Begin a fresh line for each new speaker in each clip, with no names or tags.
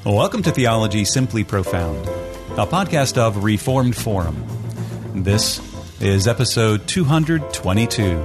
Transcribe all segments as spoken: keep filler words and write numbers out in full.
Welcome to Theology Simply Profound, a podcast of Reformed Forum. This is episode two twenty-two.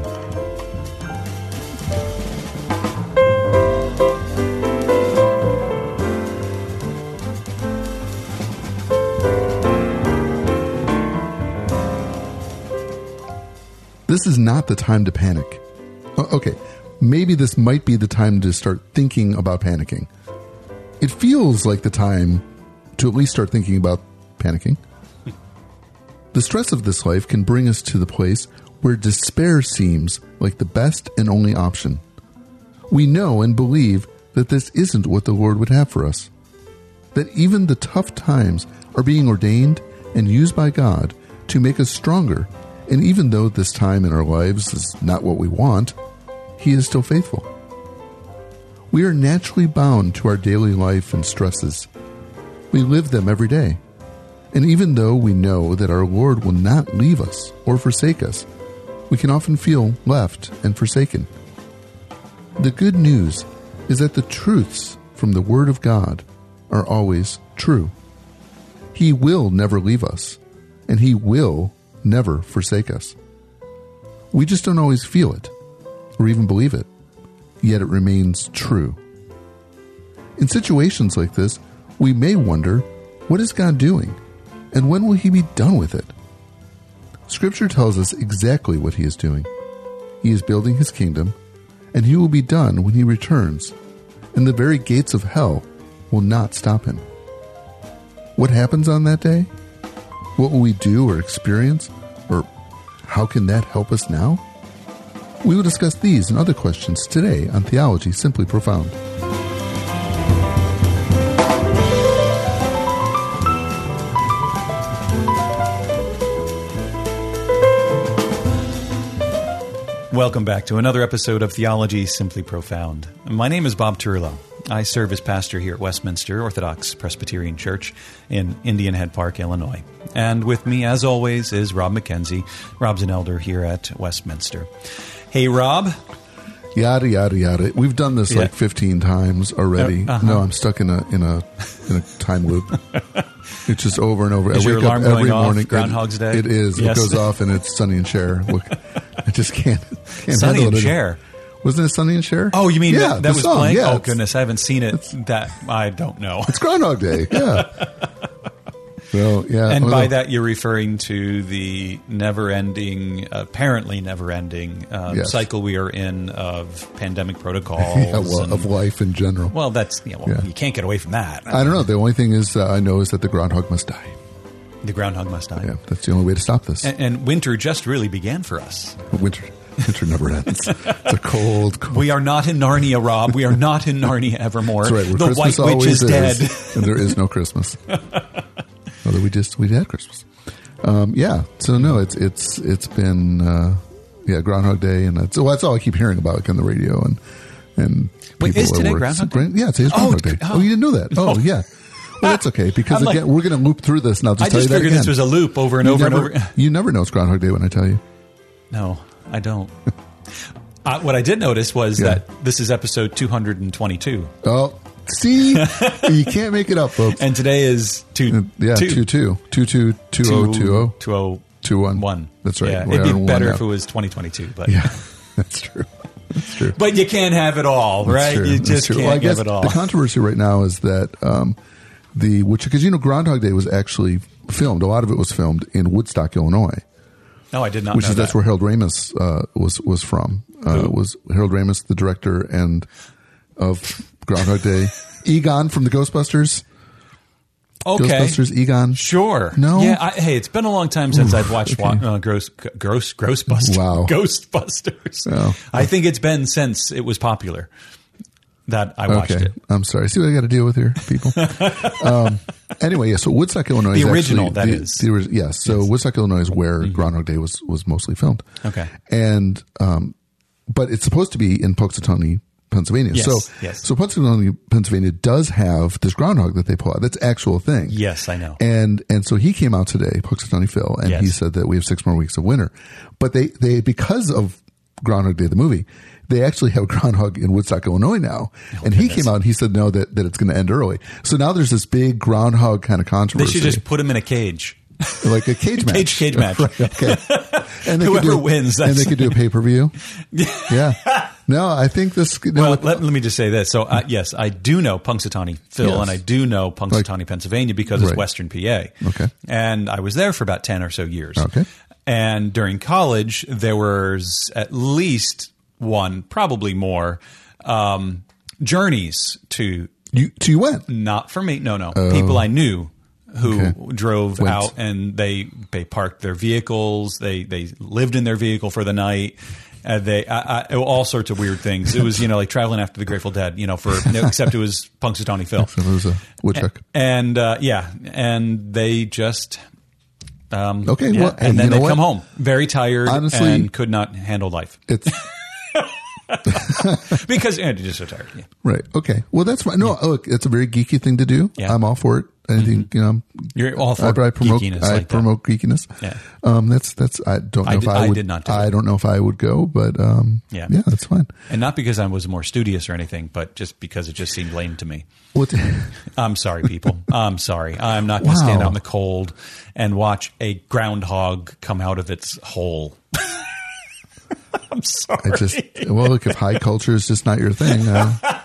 This is not the time to panic. Okay, maybe this might be the time to start thinking about panicking. It feels like the time to at least start thinking about panicking. The stress of this life can bring us to the place where despair seems like the best and only option. We know and believe that this isn't what the Lord would have for us. That even the tough times are being ordained and used by God to make us stronger. And even though this time in our lives is not what we want, He is still faithful. We are naturally bound to our daily life and stresses. We live them every day. And even though we know that our Lord will not leave us or forsake us, we can often feel left and forsaken. The good news is that the truths from the Word of God are always true. He will never leave us, and He will never forsake us. We just don't always feel it, or even believe it, yet it remains true. In situations like this, we may wonder, what is God doing, and when will He be done with it? Scripture tells us exactly what He is doing. He is building His kingdom, and He will be done when He returns, and the very gates of hell will not stop Him. What happens on that day? What will we do or experience? Or how can that help us now? We will discuss these and other questions today on Theology Simply Profound.
Welcome back to another episode of Theology Simply Profound. My name is Bob Turlow. I serve as pastor here at Westminster Orthodox Presbyterian Church in Indian Head Park, Illinois. And with me, as always, is Rob McKenzie. Rob's an elder here at Westminster. Hey, Rob.
Yada yada yada. We've done this yeah. like fifteen times already. Uh, uh-huh. No, I'm stuck in a in a in a time loop. It's just over and over.
Is
I
your
wake
alarm
up every
going
morning.
Off Groundhog's Day?
It is.
Yes.
It goes off and it's Sonny and Cher. Look, I just can't. can't
Sonny
handle
and
it.
Cher.
Wasn't it Sonny and Cher?
Oh, you mean
yeah,
that, that was
song.
playing?
Yeah,
oh, goodness. I haven't seen it. That I don't know.
It's Groundhog Day. Yeah. So, yeah.
And
well,
by that, you're referring to the never-ending, apparently never-ending uh,
yes.
cycle we are in of pandemic protocols.
yeah, well,
and,
of life in general.
Well, that's you know, well,
yeah.
you can't get away from that.
I don't know. The only thing is uh, I know is that the groundhog must die.
The groundhog must die.
Yeah, that's the only way to stop this.
And, and winter just really began for us.
Winter, winter never ends. It's a cold, cold.
We are not in Narnia, Rob. We are not in Narnia evermore.
That's right. Where
the
Christmas
White Witch is,
is
dead,
and there is no Christmas. Although we just we had Christmas. Um, yeah. So no, it's it's it's been uh, yeah Groundhog Day, and that's well, that's all I keep hearing about like, on the radio and and
wait, is today
work.
Groundhog Day?
Yeah, today's Groundhog oh, Day. Oh. oh, you didn't know that? Oh, yeah. Well, that's okay because
like,
again we're going to loop through this, and I'll just
I
tell
just
you that
figured
again.
This was a loop over and
you
over
never,
and over.
You never know it's Groundhog Day when I tell you.
No, I don't. uh, what I did notice was yeah. that this is episode two twenty-two.
Oh. See, you can't make it up, folks.
And today is two.
Yeah, two two two two two two zero two zero
two zero
two one
one.
That's right.
Yeah, it'd be better if it was twenty twenty two. But
yeah, that's true. That's true.
But you can't have it all, right? You just can't
well, I guess
have it all.
The controversy right now is that um, the which because you know Groundhog Day was actually filmed. A lot of it was filmed in Woodstock, Illinois.
No, I did not.
Which
know
is
that.
that's where Harold Ramis uh, was was from. Uh, was Harold Ramis the director and of Groundhog Day? Egon from the Ghostbusters.
Okay.
Ghostbusters, Egon.
Sure.
No?
Yeah, I, hey, it's been a long time since I've watched
okay.
uh, Gross, Gross, Grossbusters.
Wow.
Ghostbusters.
Oh.
I think it's been since it was popular that I watched
okay.
it.
I'm sorry. See what I got to deal with here, people? um, anyway, yeah, so Woodstock, Illinois
the
is
original,
actually,
that
the,
is.
The, yes, so
yes.
Woodstock, Illinois is where
mm-hmm.
Groundhog Day was, was mostly filmed.
Okay.
And, um, but it's supposed to be in Punxsutawney, Pennsylvania.
Yes,
so,
yes.
so Punxsutawney, Pennsylvania does have this groundhog that they pull out. That's actual thing.
Yes, I know.
And, and so he came out today, Punxsutawney Phil, and
yes.
he said that we have six more weeks of winter. But they, they, because of Groundhog Day, the movie, they actually have groundhog in Woodstock, Illinois now.
Oh,
and he
goodness.
came out and he said, no, that, that it's going to end early. So now there's this big groundhog kind of
They
controversy.
should just put him in a cage.
Like a cage match.
Cage, cage match.
Right, okay. And they
Whoever
could do,
wins,
And
that's-
they could do a pay-per-view. Yeah. No, I think this... No,
Well, let, let me just say this. So, uh, yes, I do know Punxsutawney Phil,
Yes.
and I do know Punxsutawney, Pennsylvania, because it's
Right.
Western P A.
Okay.
And I was there for about ten or so years.
Okay.
And during college, there was at least one, probably more, um, journeys to,
you, so you went.
not for me, no, no, people I knew who
Okay.
drove
Went.
out, and they, they parked their vehicles, they, they lived in their vehicle for the night. Uh, they I, I, all sorts of weird things. It was, you know, like traveling after the Grateful Dead, you know, for except it was Punxsutawney Phil.
So there was a woodchuck.
And uh, yeah, and they just um,
Okay,
yeah.
well, hey,
and then
you know
they
what?
come home very tired
Honestly-
and could not handle life
It's...
because and they're just so tired. Yeah.
Right. Okay. Well, that's fine. No, look, it's a very geeky thing to do.
Yeah.
I'm all for it. Anything, you know,
You're all for
I, I promote,
geekiness
I
like that.
promote geekiness.
Yeah.
Um, that's, that's, I don't know
I
if
did-
I
I
would,
did not do
I
it.
don't know if I would go, but, um,
Yeah.
yeah, that's fine.
And not because I was more studious or anything, but just because it just seemed lame to me.
What,
I'm sorry, people. I'm sorry. I'm not going to
Wow.
stand out in the cold and watch a groundhog come out of its hole. I'm sorry.
I just, well, look, if high culture is just not your thing, uh,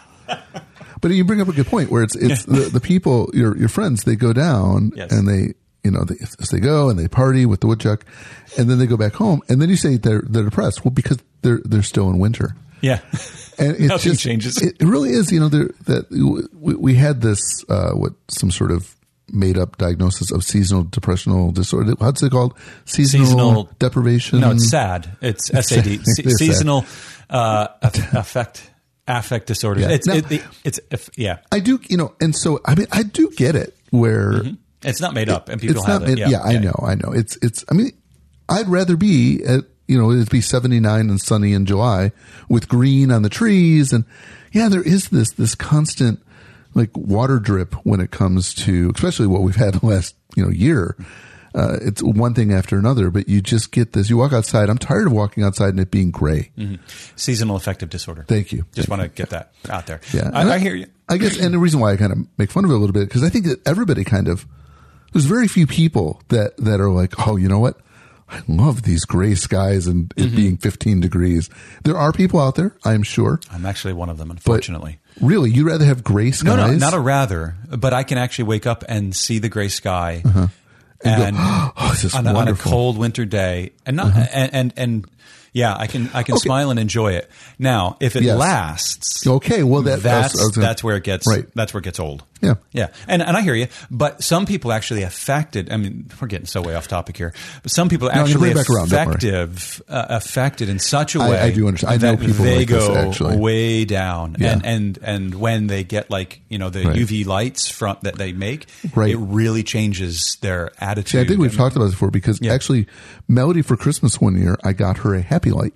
but you bring up a good point where it's, it's the, the people, your, your friends, they go down
Yes.
and they, you know, they, as they go and they party with the woodchuck and then they go back home and then you say they're, they're depressed. Well, because they're, they're still in winter.
Yeah.
And it's
Nothing
just,
changes.
It really is, you know, there, that we, we had this, uh, what, some sort of made up diagnosis of seasonal depressional disorder. What's it called? Seasonal,
Seasonal-
deprivation.
No, it's SAD. It's S A D.
It is sad.
Seasonal uh, aff- affect affect disorders.
Yeah.
It's
Now-
it, it, it's if, yeah.
I do, you know, and so, I mean, I do get it where
It's not made up, and people
it's
have
not,
it.
yeah, I know, I know. It's, it's, I mean, I'd rather be at, you know, it'd be seventy-nine and sunny in July with green on the trees. And yeah, there is this, this constant like water drip when it comes to, especially what we've had the last, you know, year. Uh, it's one thing after another, but you just get this, you walk outside. I'm tired of walking outside and it being gray.
Mm-hmm. Seasonal affective disorder.
Thank you.
Just
Thank
want to get that out there.
Yeah.
I,
And
I hear you.
I guess, and the reason why I kind of make fun of it a little bit, because I think that everybody kind of, there's very few people that, that are like, oh, you know what? I love these gray skies and it
Mm-hmm.
being fifteen degrees. There are people out there, I'm sure.
I'm actually one of them,
But
unfortunately.
really, you'd rather have gray skies?
No, no, not a rather, but I can actually wake up and see the gray sky,
Uh-huh.
and,
oh, this is
on, a, on a
wonderful.
cold winter day, and not and, and and yeah, I can I can smile and enjoy it. Now, if it
Yes.
lasts,
Okay, well, that-
that's
that's- I was gonna-
that's where it gets
Right.
that's where it gets old.
Yeah.
Yeah, and and I hear you, but some people actually affected. I mean, we're getting so way off topic here, but some people
I'm gonna
actually
bring it back around, don't worry.
effective uh, affected in such a
I-
way.
I do understand. I know
that
people
they
like this,
go
actually.
way down,
Yeah.
and and and when they get like you know the
Right.
U V lights from that they make,
Right.
it really changes their attitude.
See, I think we've
and-
talked about this before because
Yeah.
actually, Melody for Christmas one year, I got her a happy light.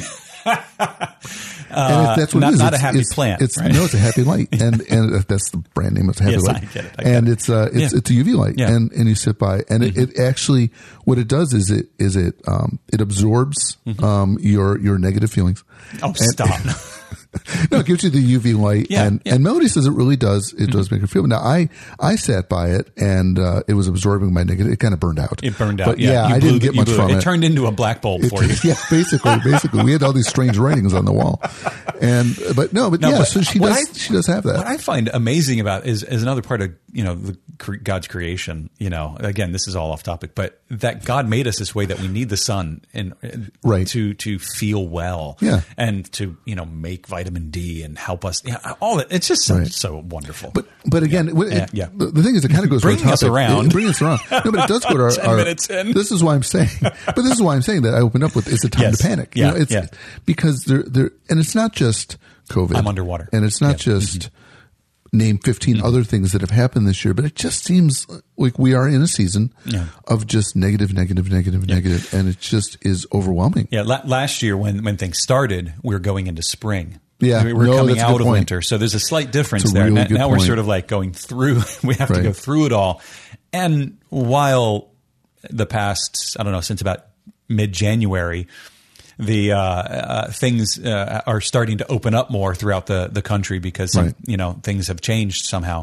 And it, that's what
not-
it is.
not a
It's-
happy
it's,
plant,
It's
right?
no, it's a happy light, and and that's the brand name. It's a happy
Yes, I
light,
get it, I get
and
it.
it's uh, it's
Yeah.
it's a U V light,
Yeah.
and and you sit by, and it, it actually what it does is it is it um it absorbs um your your negative feelings.
Oh,
And-
stop!
No, it gives you the U V light,
Yeah,
and
yeah.
and Melody says it really does. It does make her feel. Now I I sat by it, and uh, it was absorbing my negative. It kind of burned out.
It burned out.
But
yeah,
yeah,
You
I
blew
didn't
the-
get
you
much
blew
from
it.
it.
It turned into a black bulb
It-
for you.
Yeah, basically, basically, we had all these strange writings on the wall, and but no, but
No,
yeah,
but
so she
what
does.
I-
she does have that.
What I find amazing about is is another part of you know the, cre- God's creation. You know, again, this is all off topic, but that God made us this way that we need the sun and
Right.
to to feel well,
Yeah.
and to you know make vitamin D and help us. Yeah, all that. It's just so,
Right.
so wonderful.
But but again, it,
Yeah,
it-
yeah.
The, the thing is, it kind of goes
Bringing
to our
us
topic.
around.
It, bringing us around. No, but it does go to our.
Ten
our-
minutes in.
This is why I'm saying. But this is why I'm saying that I opened up with it's a time
Yes.
to panic.
Yeah,
You know, it's
yeah.
because there there and it's not just COVID.
I'm underwater.
and it's not
Yeah.
just name fifteen
Mm-hmm.
other things that have happened this year, but it just seems like we are in a season
Yeah.
of just negative, negative, negative, negative, and it just is overwhelming.
Yeah, la- last year when when things started, we were going into spring.
Yeah.
we were
No,
coming
that's a
out
good
of
point.
winter, so there's a slight difference
It's a
there.
really
now
good
now we're
point.
sort of like going through. We have to
Right.
go through it all. And while the past, I don't know, since about mid January, the uh, uh, things uh, are starting to open up more throughout the, the country because some,
Right.
you know things have changed somehow.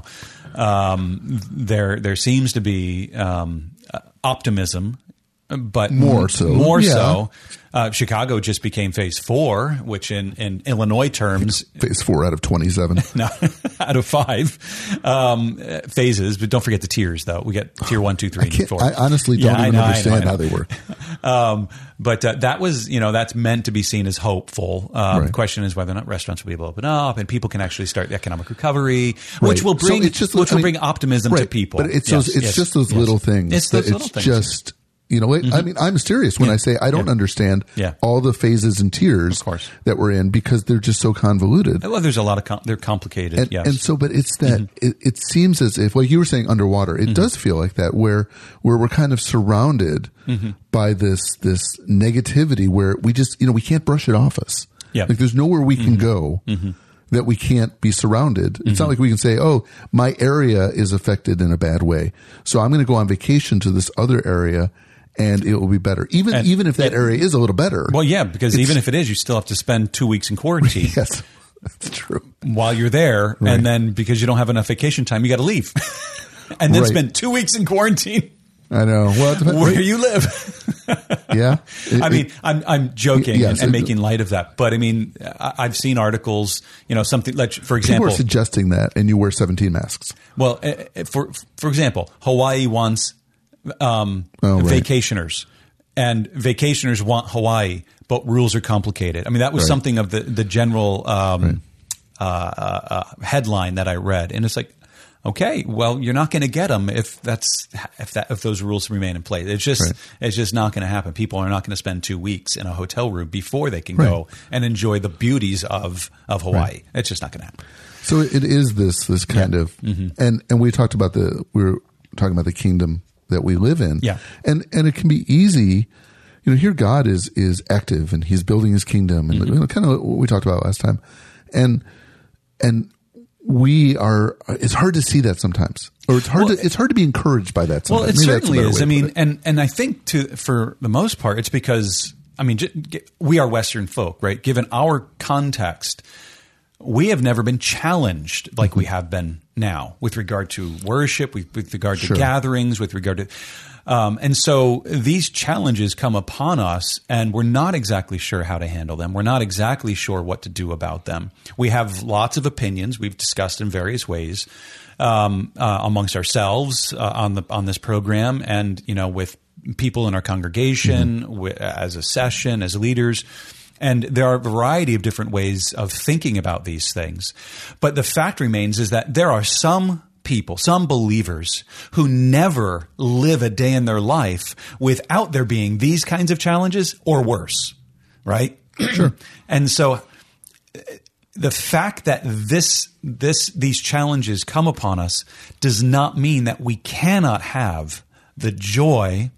Um, there there seems to be um, optimism, but
More so.
More
Yeah.
so. Uh, Chicago just became phase four, which in, in Illinois terms,
Phase four out of twenty-seven.
no, out of five um, phases. But don't forget the tiers, though. We get tier one, two, three,
I,
and
can't,
four.
I honestly don't
Yeah, I
even
know, I know,
understand
I know.
how they work.
Um, but uh, that was, you know, that's meant to be seen as hopeful. Um,
Right.
The question is whether or not restaurants will be able to open up and people can actually start the economic recovery, which
Right.
will
So
bring
it's just-
which
I
will
mean,
bring optimism to
right.
people.
But it's
Yes,
those, it's
yes,
just those
yes.
little things.
It's
that
those little
it's
things.
just, you know, it, I mean, I'm serious when
Yeah.
I say I don't
Yeah.
understand
Yeah.
all the phases and tiers
Of course.
that we're in because they're just so convoluted.
Well, there's a lot of com- they're complicated.
And,
yes.
and so, but it's that
Mm-hmm.
it, it seems as if, like you were saying, underwater. It does feel like that, where where we're kind of surrounded
Mm-hmm.
by this this negativity, where we just you know we can't brush it off us.
Yeah.
Like there's nowhere we can go that we can't be surrounded. It's not like we can say, "Oh, my area is affected in a bad way, so I'm going to go on vacation to this other area." And it will be better, even
And
even if that
it-
area is a little better.
well, yeah, because
It's-
even if it is, you still have to spend two weeks in quarantine.
Yes, that's true.
While you're there,
Right.
and then because you don't have enough vacation time, you got to leave, and then
Right.
spend two weeks in quarantine
I know. Well, it depends-
where you live.
yeah. It-
I mean, I'm I'm joking
Yes,
and, and
it-
making light of that, but I mean, I, I've seen articles, you know, something like, for
people
example,
are suggesting that, and you wear seventeen masks.
well, uh, uh, for for example, Hawaii wants um,
Oh, right.
vacationers, and vacationers want Hawaii, but rules are complicated. I mean, that was
Right.
something of the the general um, uh, uh, uh, headline that I read, and it's like, okay, well, you're not going to get them if that's if that if those rules remain in place. It's just
Right.
it's just not going to happen. People are not going to spend two weeks in a hotel room before they can
Right.
go and enjoy the beauties of of Hawaii. It's just not going to happen.
So it is this this kind of,
Mm-hmm.
and and we talked about the we were talking about the kingdom that we live in.
Yeah.
and and it can be easy. You know, here God is is active and He's building His kingdom, and
Mm-hmm.
you know, kind of what we talked about last time, and and we are. It's hard to see that sometimes, or it's hard
Well,
to it's hard to be encouraged by that. Sometimes.
Well, it
Maybe that's a
certainly
better
is.
way
I
to
mean,
put it.
and and I think to for the most part, it's because I mean j- g- we are Western folk, right? Given our context, we have never been challenged like we have been now with regard to worship, with, with regard to
Sure.
gatherings, with regard to. Um, and so these challenges come upon us, and we're not exactly sure how to handle them. We're not exactly sure what to do about them. We have lots of opinions we've discussed in various ways um, uh, amongst ourselves uh, on the on this program, and you know, with people in our congregation,
Mm-hmm.
wi- as a session, as leaders. And there are a variety of different ways of thinking about these things. But the fact remains is that there are some people, some believers who never live a day in their life without there being these kinds of challenges or worse, right? Sure. And so the fact that this this these challenges come upon us does not mean that we cannot have the joy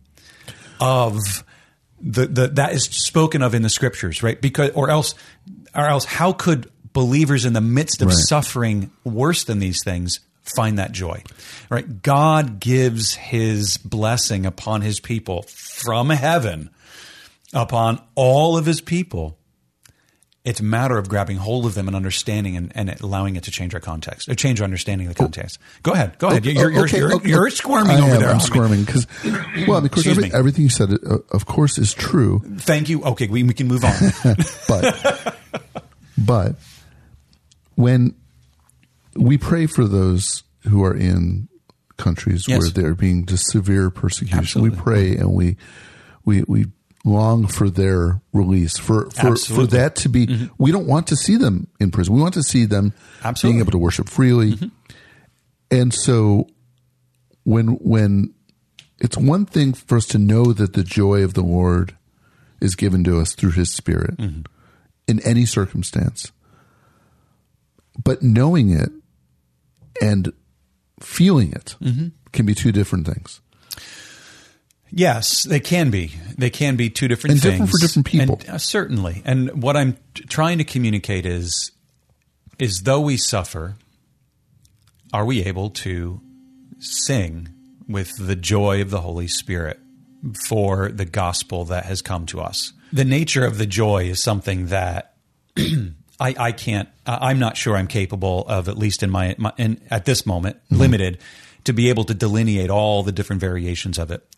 of the, the that is spoken of in the scriptures, right? Because or else or else how could believers in the midst of
Right.
suffering worse than these things find that joy? Right? God gives his blessing upon his people from heaven upon all of his people. It's a matter of grabbing hold of them and understanding and, and allowing it to change our context, or change our understanding of the context. Go ahead. Go ahead. You're, you're,
Okay,
you're,
okay.
you're squirming
I
over
am,
there.
I'm
on me.
squirming because, well, of course,
Excuse
every,
me.
everything you said, uh, of course, is true.
Thank you. Okay, we, we can move on.
But, but when we pray for those who are in countries
Yes.
where they're being just severe persecution,
Absolutely.
we pray and we we we long for their release, for for, for
Absolutely.
that to be.
Mm-hmm.
We don't want to see them in prison. We want to see them
Absolutely.
being able to worship freely.
Mm-hmm.
And so when when it's one thing for us to know that the joy of the Lord is given to us through His Spirit
Mm-hmm.
in any circumstance, but knowing it and feeling it
Mm-hmm.
can be two different things.
Yes, they can be. They can be two different
And
things.
different for different people.
And, uh, certainly. And what I'm t- trying to communicate is, is though we suffer, are we able to sing with the joy of the Holy Spirit for the gospel that has come to us? the nature of the joy is something that I, I can't, I'm not sure I'm capable of, at least in my, my in, at this moment, mm-hmm. limited, to be able to delineate all the different variations of it.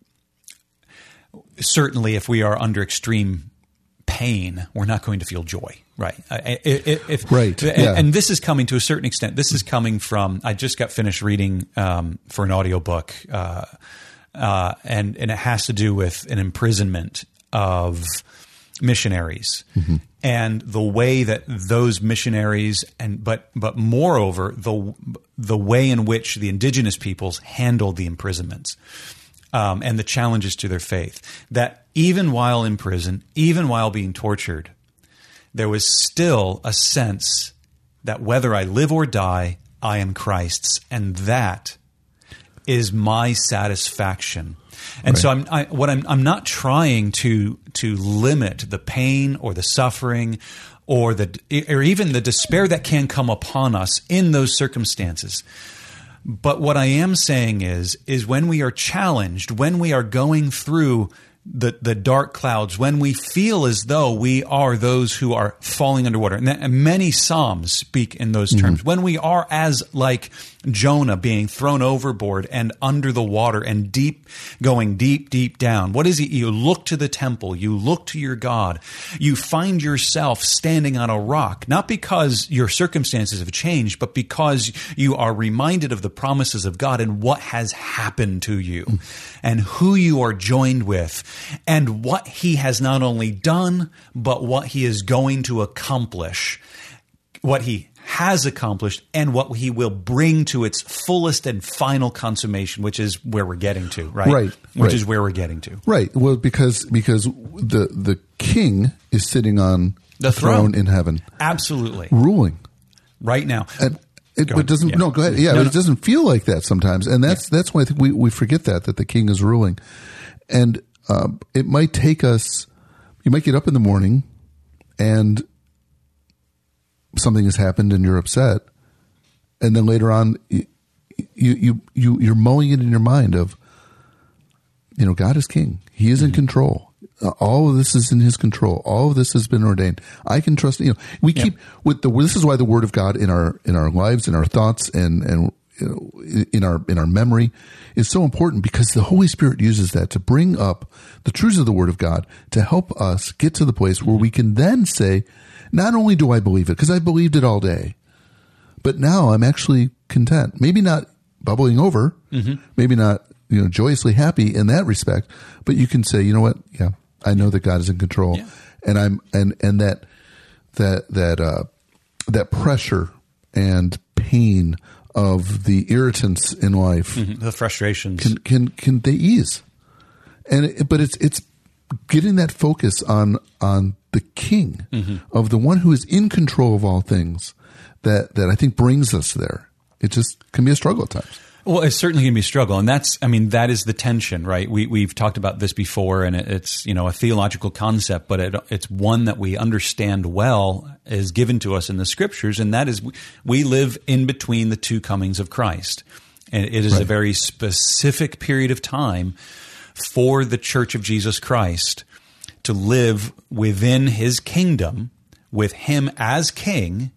Certainly, if we are under extreme pain, we're not going to feel joy, right? If, if,
right.
And,
yeah.
and this is coming to a certain extent. This is coming from, I just got finished reading um, for an audiobook, uh, uh, and, and it has to do with an imprisonment of missionaries. Mm-hmm. And the way that those missionaries and but but moreover the the way in which the indigenous peoples handled the imprisonments um, and the challenges to their faith, that even while in prison, even while being tortured, there was still a sense that whether I live or die, I am Christ's, and that is my satisfaction. And right. so I'm I, what I'm I'm not trying to to limit the pain or the suffering or the or even the despair that can come upon us in those circumstances. But what I am saying is is when we are challenged, when we are going through the the dark clouds, when we feel as though we are those who are falling underwater, and, that, and many Psalms speak in those terms, mm-hmm. when we are as like Jonah being thrown overboard and under the water and deep, going deep, deep down. What is it? You look to the temple, you look to your God, you find yourself standing on a rock, not because your circumstances have changed, but because you are reminded of the promises of God and what has happened to you mm-hmm. and who you are joined with and what he has not only done, but what he is going to accomplish, what he has accomplished, and what he will bring to its fullest and final consummation, which is where we're getting to, right?
Right.
Which
right.
is where we're getting to.
Right. Well, because because the the king is sitting on
the throne,
throne in heaven.
Absolutely.
Ruling.
Right now.
And it,
Go
but it doesn't
yeah.
no go ahead. Yeah,
no,
but
no.
it doesn't feel like that sometimes. And that's yeah. that's why I think we, we forget that, that the king is ruling. And um, it might take us, you might get up in the morning and something has happened and you're upset. And then later on, you, you, you, you're mulling it in your mind of, you know, God is king. He is mm-hmm. in control. Uh, all of this is in his control. All of this has been ordained. I can trust, you know, we yep. keep with the, this is why the word of God in our, in our lives, in our thoughts and, and, you know, in our, in our memory is so important, because the Holy Spirit uses that to bring up the truths of the word of God to help us get to the place where we can then say, not only do I believe it, because I believed it all day, but now I'm actually content. Maybe not bubbling over, mm-hmm. maybe not, you know, joyously happy in that respect, but you can say, you know what? Yeah, I know that God is in control, yeah. and I'm and and that that that uh, that pressure and pain of the irritants in life,
mm-hmm. the frustrations,
can can can they ease? And it, but it's it's getting that focus on on the King, mm-hmm. of the one who is in control of all things, that that I think brings us there. It just can be a struggle at times.
Well, it's certainly going to be a struggle, and that's, I mean, that is the tension, right? We we've talked about this before, and it's, you know, a theological concept, but it, it's one that we understand well, is given to us in the Scriptures, and that is we live in between the two comings of Christ, and it is right. a very specific period of time for the Church of Jesus Christ to live within His kingdom, with Him as King,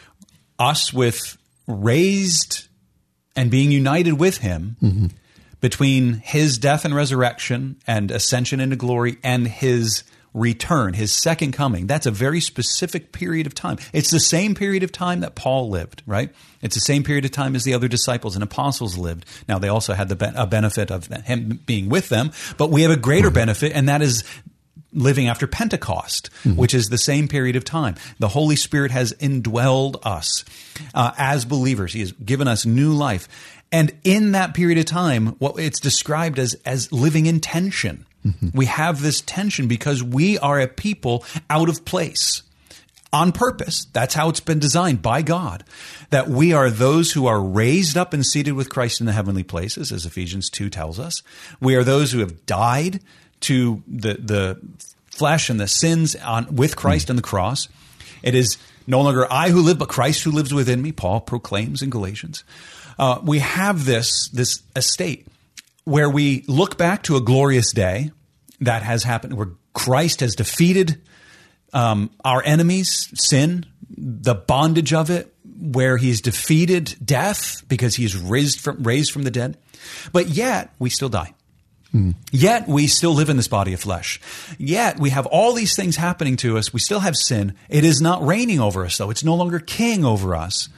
us with raised and being united with Him, mm-hmm. between His death and resurrection and ascension into glory and His return, His second coming. That's a very specific period of time. It's the same period of time that Paul lived, right? It's the same period of time as the other disciples and apostles lived. Now, they also had the be- a benefit of Him being with them, but we have a greater mm-hmm. benefit, and that is living after Pentecost, mm-hmm. which is the same period of time. The Holy Spirit has indwelled us uh, as believers. He has given us new life. And in that period of time, what it's described as, as living in tension. Mm-hmm. We have this tension because we are a people out of place on purpose. That's how it's been designed by God, that we are those who are raised up and seated with Christ in the heavenly places, as Ephesians two tells us. We are those who have died to the the flesh and the sins on with Christ mm. on the cross. It is no longer I who live, but Christ who lives within me, Paul proclaims in Galatians. Uh, we have this, this estate where we look back to a glorious day that has happened. We're Christ has defeated um, our enemies, sin, the bondage of it, where he's defeated death because he's raised from, raised from the dead. But yet we still die. Mm. Yet we still live in this body of flesh. Yet we have all these things happening to us. We still have sin. It is not reigning over us, though. It's no longer king over us.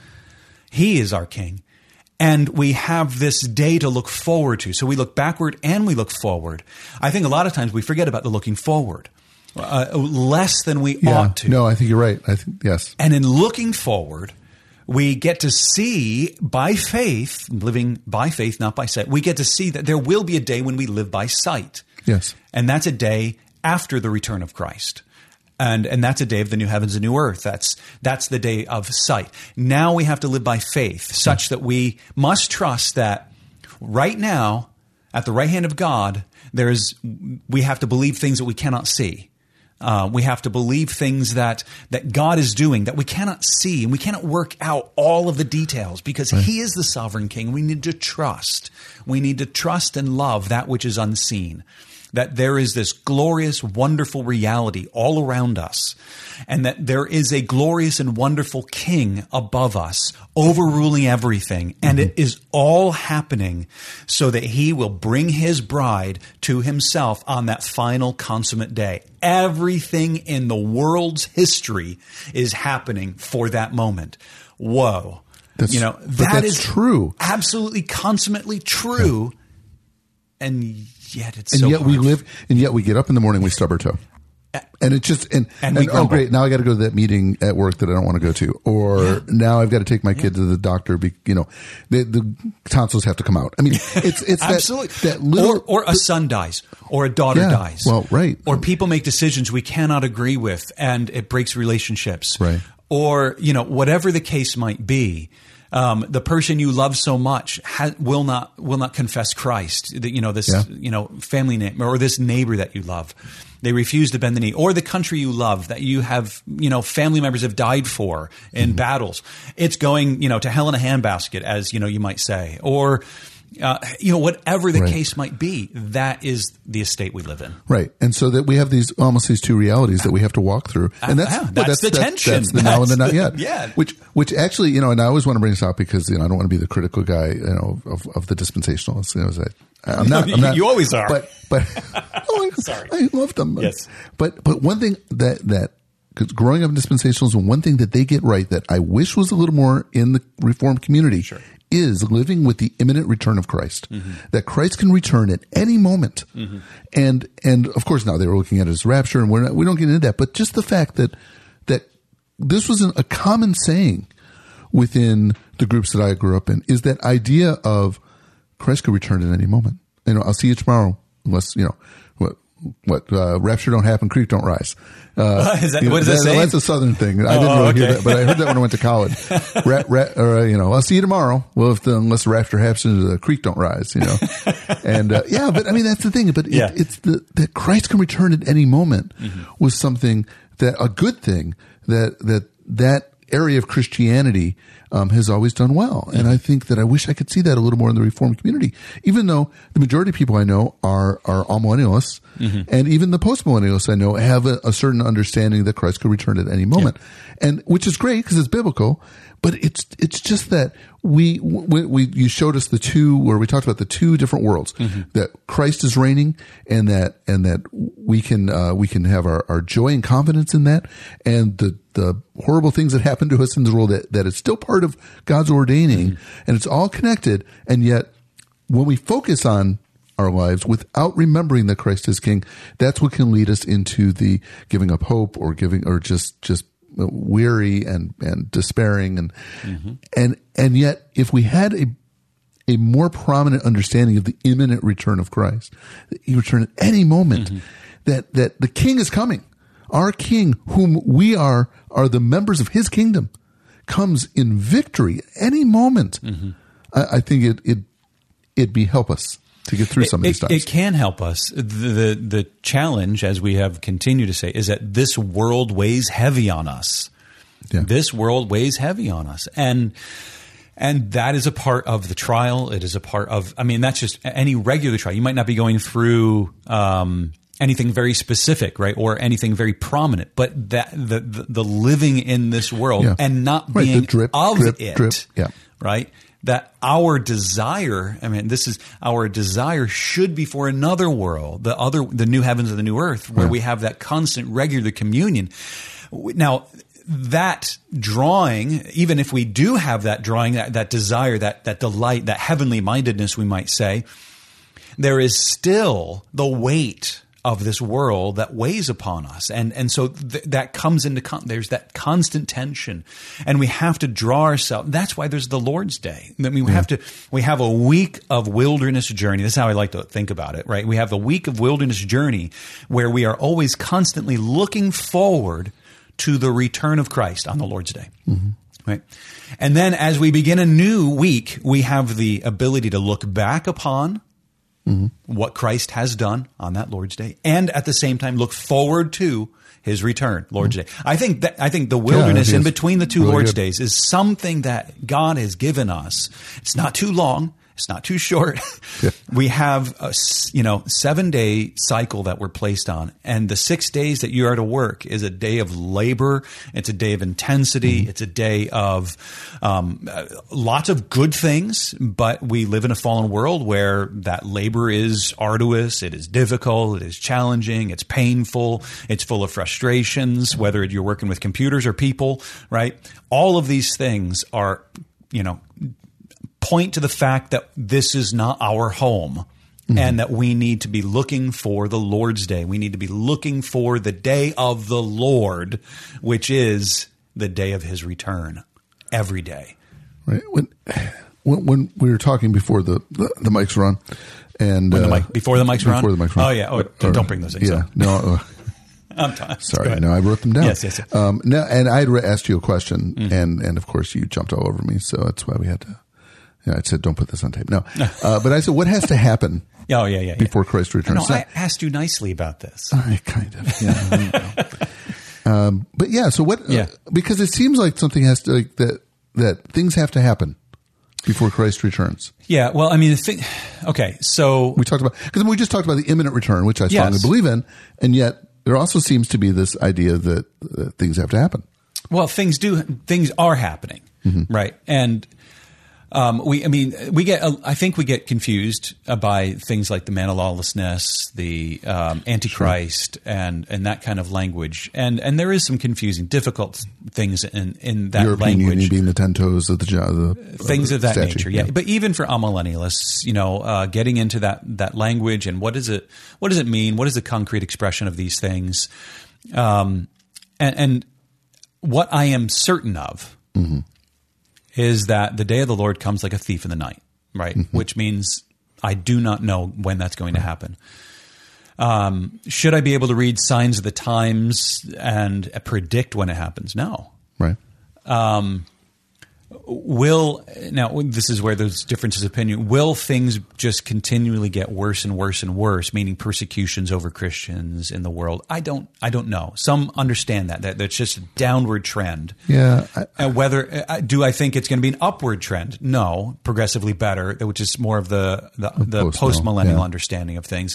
He is our king. And we have this day to look forward to. So we look backward and we look forward. I think a lot of times we forget about the looking forward, uh, less than we
yeah,
ought to.
No, I think you're right. I think, yes.
And in looking forward, we get to see by faith, living by faith, not by sight, we get to see that there will be a day when we live by sight.
Yes.
And that's a day after the return of Christ. And and that's a day of the new heavens and new earth. That's that's the day of sight. Now we have to live by faith, such that we must trust that right now, at the right hand of God, there is we have to believe things that we cannot see. Uh, we have to believe things that that God is doing that we cannot see, and we cannot work out all of the details because right. He is the sovereign King. We need to trust. We need to trust and love that which is unseen. That there is this glorious, wonderful reality all around us, and that there is a glorious and wonderful King above us, overruling everything, and mm-hmm. it is all happening so that he will bring his bride to himself on that final consummate day. Everything in the world's history is happening for that moment. Whoa.
That's,
you know, that
that's
is
true.
Absolutely consummately true. Yeah. And yet it's
and
so
yet
hard.
we live, and yet we get up in the morning, we stub our toe. And it just, and,
and,
and oh great, now I got to go to that meeting at work that I don't want to go to. Or yeah. now I've got to take my kid yeah. to the doctor, be, you know, the, the tonsils have to come out. I mean, it's, it's
Absolutely.
that, that little.
Or, or a son dies, or a daughter
yeah,
dies.
Well, right.
Or people make decisions we cannot agree with and it breaks relationships.
Right.
Or, you know, whatever the case might be. Um, the person you love so much ha- will not will not confess Christ. The, you know this
yeah.
you know family name or this neighbor that you love. They refuse to bend the knee, or the country you love that you have you know family members have died for in mm-hmm. battles. It's going you know to hell in a handbasket, as you know you might say, or. Uh, you know, whatever the
right.
case might be, that is the estate we live in.
Right. And so that we have these, almost these two realities that we have to walk through. And that's,
uh,
well,
that's,
that's
the
that's,
tension.
That's the
that's
now and the not
the,
yet.
Yeah.
Which, which actually, you know, and I always want to bring this up because, you know, I don't want to be the critical guy, you know, of, of the dispensationalists. You know, as I, I'm not, I'm not.
You always are.
But, but, oh, I,
Sorry.
I love them.
Yes.
But, but one thing that, that, because growing up in dispensationalism, one thing that they get right that I wish was a little more in the Reformed community
sure.
is living with the imminent return of Christ. Mm-hmm. That Christ can return at any moment. Mm-hmm. And, and of course now they were looking at it as rapture, and we're not, we don't get into that, but just the fact that, that this was an, a common saying within the groups that I grew up in is that idea of Christ could return at any moment. You know, I'll see you tomorrow unless, you know, what, what, uh, rapture don't happen, creek don't rise. Uh,
is that,
you know,
what is that, that saying?
That's a Southern thing. I
oh,
didn't really
okay.
hear that, but I heard that when I went to college. Rat, rat, or, uh, you know, I'll see you tomorrow. Well, if the, unless the rapture happens, the creek don't rise, you know. and, uh, yeah, but I mean, that's the thing. But it,
yeah.
it's the, that Christ can return at any moment mm-hmm. was something that, a good thing that, that, that area of Christianity, um, has always done well. And I think that I wish I could see that a little more in the Reformed community, even though the majority of people I know are, are amillennialists, mm-hmm. and even the postmillennialists I know have a, a certain understanding that Christ could return at any moment. Yeah. And which is great because it's biblical, but it's, it's just that we, we, we, you showed us the two, where we talked about the two different worlds, mm-hmm. that Christ is reigning and that, and that we can, uh, we can have our, our joy and confidence in that, and the, the horrible things that happen to us in the world, that, that it's still part of God's ordaining, mm-hmm. and it's all connected. And yet when we focus on our lives without remembering that Christ is King, that's what can lead us into the giving up hope, or giving, or just, just weary and, and despairing. And, mm-hmm. and, and yet if we had a, a more prominent understanding of the imminent return of Christ, that he return at any moment, mm-hmm. that, that the King is coming. Our King, whom we are, are the members of his kingdom, comes in victory at any moment. Mm-hmm. I, I think it, it, it'd be help us to get through some
it,
of these times.
It can help us. The, the the challenge, as we have continued to say, is that this world weighs heavy on us. Yeah. This world weighs heavy on us. And and that is a part of the trial. It is a part of, I mean, that's just any regular trial. You might not be going through um, anything very specific, right, or anything very prominent, but that the the, the living in this world
Yeah.
and not
Right, the
being
drip,
of
drip,
it,
drip. Yeah.
right? That our desire, I mean, this is our desire should be for another world, the other, the new heavens and the new earth, where
Yeah.
we have that constant, regular communion. Now, that drawing, even if we do have that drawing, that, that desire, that that delight, that heavenly mindedness, we might say, there is still the weight of this world that weighs upon us. And and so th- that comes into, con- there's that constant tension, and we have to draw ourselves. That's why there's the Lord's Day. I mean, we
Yeah.
have to, we have a week of wilderness journey. This is how I like to think about it, right? We have the week of wilderness journey where we are always constantly looking forward to the return of Christ on the Lord's Day. Mm-hmm. Right. And then as we begin a new week, we have the ability to look back upon Mm-hmm. what Christ has done on that Lord's Day, and at the same time look forward to His return, Lord's mm-hmm. Day. I think that I think the wilderness
yeah,
in between the two
really
Lord's
good.
days is something that God has given us. It's not too long. It's not too short.
Yeah.
We have a s- you know seven day cycle that we're placed on, and the six days that you are to work is a day of labor. It's a day of intensity. Mm-hmm. It's a day of um, uh, lots of good things. But we live in a fallen world where that labor is arduous. It is difficult. It is challenging. It's painful. It's full of frustrations. Whether you're working with computers or people, right? All of these things are, you know. point to the fact that this is not our home, mm-hmm. and that we need to be looking for the Lord's Day. We need to be looking for the day of the Lord, which is the day of His return every day.
Right. When when, when we were talking before the, the, the mics were on, and
When the
uh,
mic, before the mics were on?
before the mics were on.
Oh, yeah. Oh,
Or-
don't bring those things
yeah,
up.
no. Uh,
I'm t-
Sorry, no, I wrote them down.
Yes, yes, yes.
Um, no, and I had re- asked you a question,
Mm-hmm.
and and of course you jumped all over me, so that's why we had to. Yeah, I said, don't put this on tape. No, uh, but I said, what has to happen?
Oh, yeah, yeah, yeah.
Before Christ returns.
No, I asked you nicely about this.
I kind of, yeah. I know. um, but yeah, so what?
Yeah.
Uh, because it seems like something has to like that that things have to happen before Christ returns.
Yeah, well, I mean, the thing. Okay, so
We talked about because we just talked about the imminent return, which I strongly
Yes.
believe in, and yet there also seems to be this idea that uh, things have to happen.
Well, things do. Things are happening,
Mm-hmm.
right? And um, we, I mean, we get. I think we get confused by things like the man of lawlessness, the um, Antichrist, sure. and and that kind of language. And and there is some confusing, difficult things in in that
European
language.
Union being the ten toes of the, the
Things
of,
of
the
that
statue.
nature, yeah. But even for amillennialists, you know, uh, getting into that that language and what does it what does it mean? What is the concrete expression of these things? Um, and, and what I am certain of mm-hmm. is that the day of the Lord comes like a thief in the night, right? Mm-hmm. Which means I do not know when that's going to happen. Um, should I be able to read signs of the times and predict when it happens? No.
Right.
Um, will now this is where there's differences of opinion. Will things just continually get worse and worse and worse, meaning persecutions over Christians in the world? I don't. I don't know. Some understand that that that's just a downward trend.
Yeah. I,
and whether uh, do I think it's going to be an upward trend? No, progressively better, which is more of the the, the
post-mill,
post millennial
yeah.
understanding of things.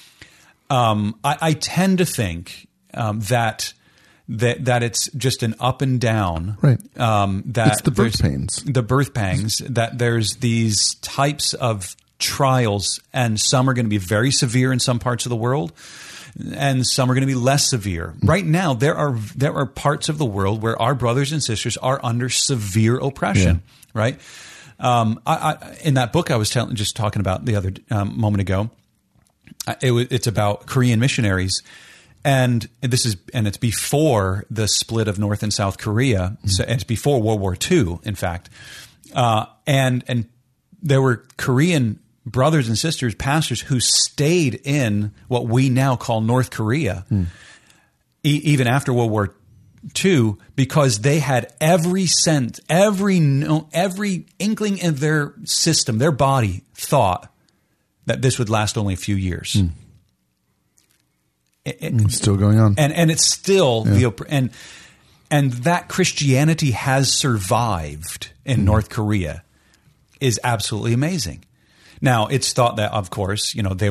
Um, I, I tend to think um, that. That that it's just an up and down,
right?
Um, that
it's the birth pains,
the birth pangs. That there's these types of trials, and some are going to be very severe in some parts of the world, and some are going to be less severe. Mm. Right now, there are there are parts of the world where our brothers and sisters are under severe oppression. Yeah. Right? Um, I, I, in that book I was telling, just talking about the other um, moment ago, it, it's about Korean missionaries. And this is, and it's before the split of North and South Korea. Mm-hmm. So it's before World War Two, in fact. Uh, and and there were Korean brothers and sisters, pastors, who stayed in what we now call North Korea, mm. e- even after World War Two, because they had every sense, every no, every inkling in their system, their body thought that this would last only a few years. Mm. It, it,
it's still going on,
and and it's still
yeah.
the and and that Christianity has survived in mm-hmm. North Korea is absolutely amazing. Now it's thought that, of course, you know, they were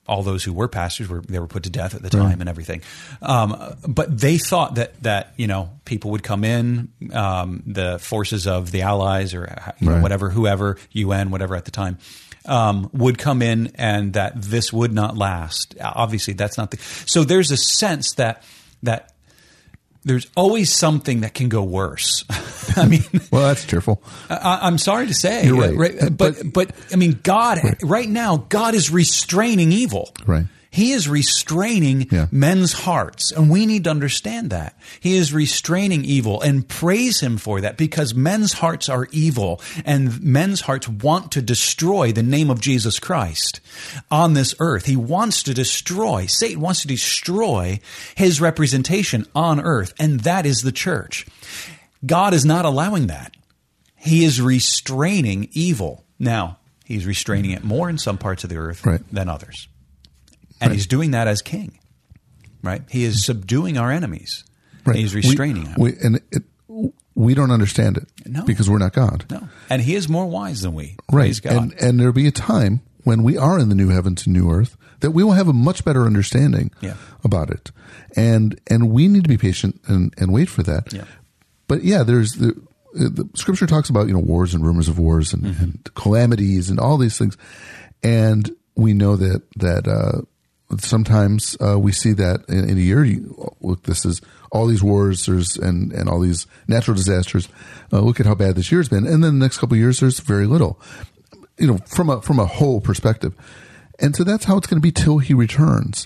all those who were pastors were they were put to death at the time
Right.
and everything. Um, but they thought that that you know people would come in, um, the forces of the Allies or you know,
Right.
whatever, whoever, U N, whatever at the time, um, would come in, and that this would not last. Obviously, that's not the. So there's a sense that that. There's always something that can go worse. I mean,
Well, that's cheerful.
I, I'm sorry to say,
You're right.
uh, but, but but I mean, God right. right now, God is restraining evil.
Right.
He is restraining
Yeah.
men's hearts, and we need to understand that. He is restraining evil, and praise Him for that, because men's hearts are evil, and men's hearts want to destroy the name of Jesus Christ on this earth. He wants to destroy, Satan wants to destroy his representation on earth, and that is the church. God is not allowing that. He is restraining evil. Now, He's restraining it more in some parts of the earth
Right.
than others. And
Right.
He's doing that as king, right? He is subduing our enemies.
Right.
He's restraining
we,
them.
We, and it, we don't understand it
No.
because we're not God.
No. And He is more wise than we.
Right.
Praise God.
And, and there'll be a time when we are in the new heavens and new earth that we will have a much better understanding
Yeah.
about it. And and we need to be patient and, and wait for that.
Yeah.
But yeah, there's the, the scripture talks about, you know, wars and rumors of wars and,
Mm-hmm.
and calamities and all these things. And we know that, that, uh, sometimes uh, we see that in, in a year. You, look, this is all these wars, there's and and all these natural disasters. Uh, look at how bad this year's been, and then the next couple of years, there's very little. You know, from a from a whole perspective, and so that's how it's going to be till He returns.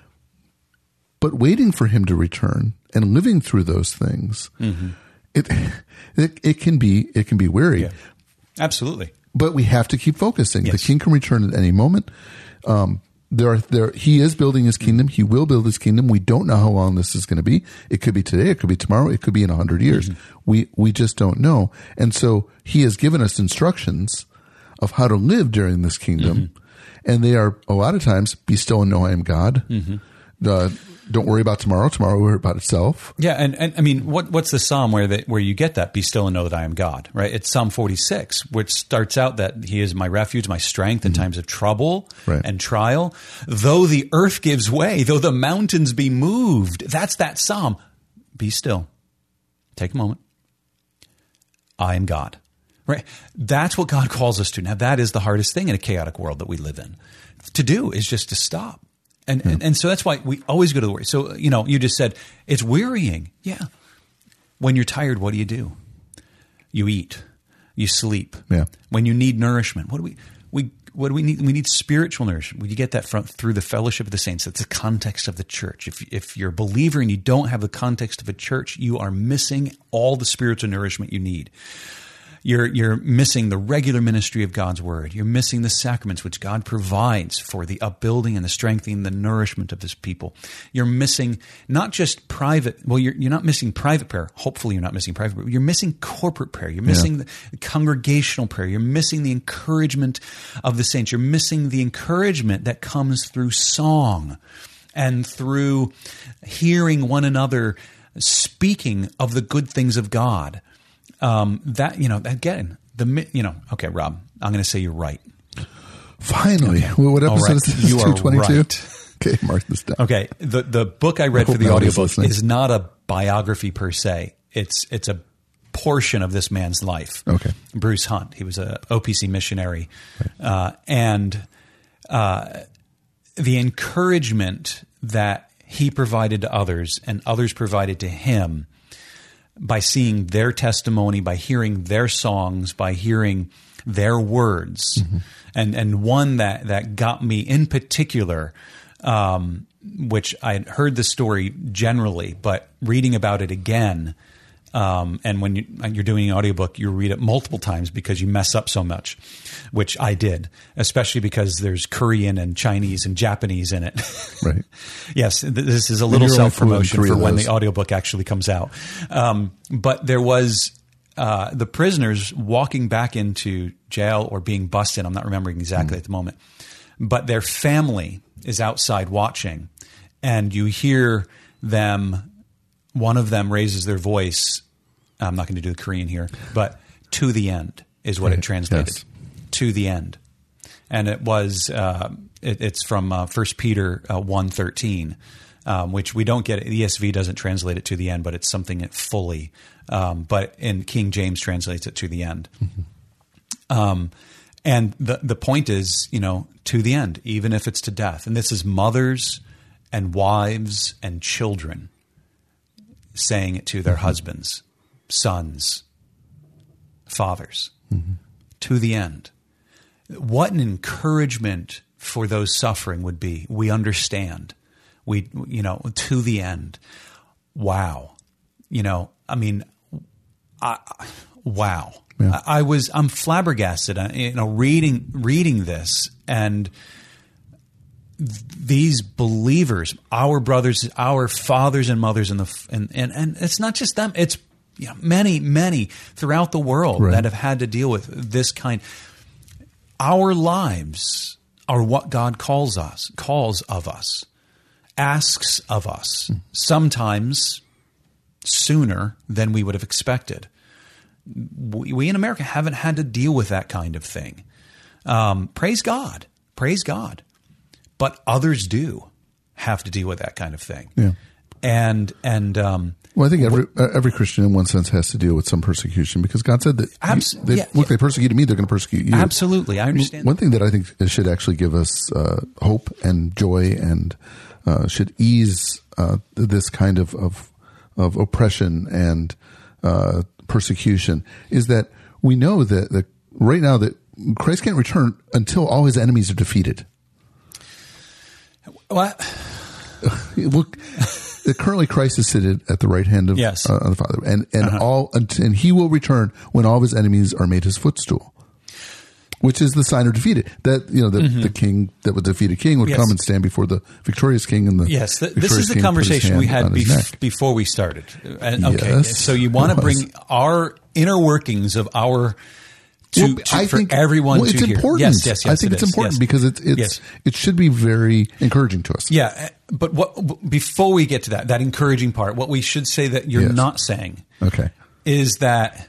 But waiting for Him to return and living through those things, mm-hmm. it, it it can be it can be weary.
Yeah. Absolutely.
But we have to keep focusing.
Yes.
The King can return at any moment. Um, There are there. He is building His kingdom. He will build His kingdom. We don't know how long this is going to be. It could be today. It could be tomorrow. It could be in a hundred years. Mm-hmm. We we just don't know. And so He has given us instructions of how to live during this kingdom, mm-hmm. and they are a lot of times: be still and know I am God. Mm-hmm. Uh, don't worry about tomorrow. Tomorrow will worry about itself.
Yeah, and, and I mean, what what's the psalm where that where you get that? Be still and know that I am God, right? It's Psalm forty-six, which starts out that He is my refuge, my strength in mm-hmm. times of trouble
right.
and trial. Though the earth gives way, though the mountains be moved, that's that psalm. Be still. Take a moment. I am God, right? That's what God calls us to. Now, that is the hardest thing in a chaotic world that we live in. To do is just to stop. And, yeah. and and so that's why we always go to the Word. So, you know, you just said, it's wearying. Yeah. When you're tired, what do you do? You eat. You sleep.
Yeah.
When you need nourishment, what do we we what do we need? We need spiritual nourishment. You get that from through the fellowship of the saints. That's the context of the church. If if you're a believer and you don't have the context of a church, you are missing all the spiritual nourishment you need. You're you're missing the regular ministry of God's word. You're missing the sacraments which God provides for the upbuilding and the strengthening, the nourishment of His people. You're missing not just private. Well, you're you're not missing private prayer. Hopefully, you're not missing private prayer. You're missing corporate prayer. You're missing yeah. the congregational prayer. You're missing the encouragement of the saints. You're missing the encouragement that comes through song and through hearing one another speaking of the good things of God. Um, that, you know, again, the, you know, okay, Rob, I'm going to say you're right.
Finally.
Okay.
Well, what episode
right.
is this?
You
two twenty-two?
Right.
Okay, mark this down.
Okay. The, the book I read
I
for the
nobody's
audiobook
listening.
is not a biography per se. It's, it's a portion of this man's life.
Okay.
Bruce Hunt. He was a O P C missionary. Right. Uh, and, uh, the encouragement that he provided to others and others provided to him by seeing their testimony, by hearing their songs, by hearing their words. Mm-hmm. And and one that, that got me in particular, um, which I had heard the story generally, but reading about it again, um, and when you, you're doing an audiobook, you read it multiple times because you mess up so much, which I did, especially because there's Korean and Chinese and Japanese in it.
Right.
Yes, this is a little
You're
self-promotion for when
those.
the audiobook actually comes out. Um, but there was uh, the prisoners walking back into jail or being busted. I'm not remembering exactly mm. at the moment. But their family is outside watching, and you hear them, one of them raises their voice. I'm not going to do the Korean here, but to the end is what
right.
it translated.
Yes.
To the end. and it was uh, it, it's from uh, First Peter uh, one thirteen, um, which we don't get. The E S V doesn't translate it to the end, but it's something fully. Um, but in King James translates it to the end. Mm-hmm. Um, and the the point is, you know, to the end, even if it's to death. And this is mothers and wives and children saying it to their mm-hmm. husbands, sons, fathers, mm-hmm. to the end. What an encouragement for those suffering would be. We understand. We, you know, to the end. Wow. You know, I mean, I, wow. Yeah. I, I was, I'm flabbergasted, you know, reading, reading this, and these believers, our brothers, our fathers and mothers in the, and, and, and it's not just them, it's, you know, many, many throughout the world right. that have had to deal with this kind. Our lives are what God calls us, calls of us, asks of us, mm. sometimes sooner than we would have expected. We, we in America haven't had to deal with that kind of thing. Um, praise God. Praise God. But others do have to deal with that kind of thing.
Yeah.
And, and, um,
well, I think every uh, every Christian in one sense has to deal with some persecution, because God said that
abs-
you, they,
yeah,
look,
yeah.
they persecuted me, they're going to persecute you.
Absolutely. I understand.
One thing that I think should actually give us uh, hope and joy, and uh, should ease uh, this kind of, of, of oppression and uh, persecution, is that we know that, that right now that Christ can't return until all his enemies are defeated.
What?
Look, currently Christ is seated at the right hand of
yes.
uh, the Father, and and
uh-huh.
all and he will return when all of his enemies are made his footstool, which is the sign of defeated. That you know the, mm-hmm. the king that was defeated king would yes. come and stand before the victorious king, and the
yes. The, this is the conversation we had bef- before we started. And, okay, yes, so you want to bring our inner workings of our. To,
well,
to,
I
for
think
everyone
well, it's
to
important.
hear. Yes, yes, yes,
I think
it
it's
is.
important
yes.
because it's, it's
yes.
it should be very encouraging to us.
Yeah, but what before we get to that, that encouraging part, what we should say that you're
yes.
not saying,
okay,
is that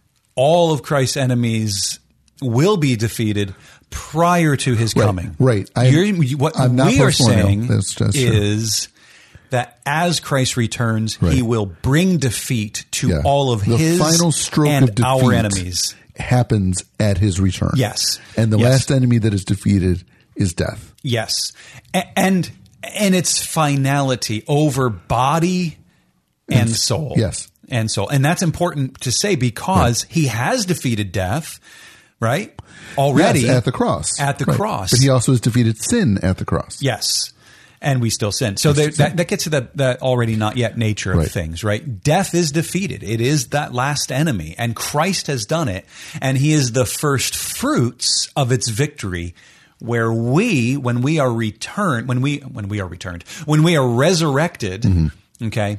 all of Christ's enemies will be defeated prior to his
right.
coming.
Right.
I, you're, what
I'm not
we are saying
that's, that's
is that as Christ returns,
right.
he will bring defeat to
yeah.
all of
the
his
final stroke
and
of defeat
our enemies.
Happens at his return.
Yes.
And the
yes.
last enemy that is defeated is death.
Yes. And and its finality over body and, and soul.
Yes.
And soul. And that's important to say, because right. he has defeated death, right? Already.
Yes, at the cross.
At the
right.
cross.
But he also has defeated sin at the cross.
Yes. And we still sin. So there, that, that gets to the, the already not yet nature of
right.
things, right? Death is defeated. It is that last enemy, and Christ has done it. And he is the first fruits of its victory, where we, when we are returned, when we, when we are returned, when we are resurrected, mm-hmm. okay,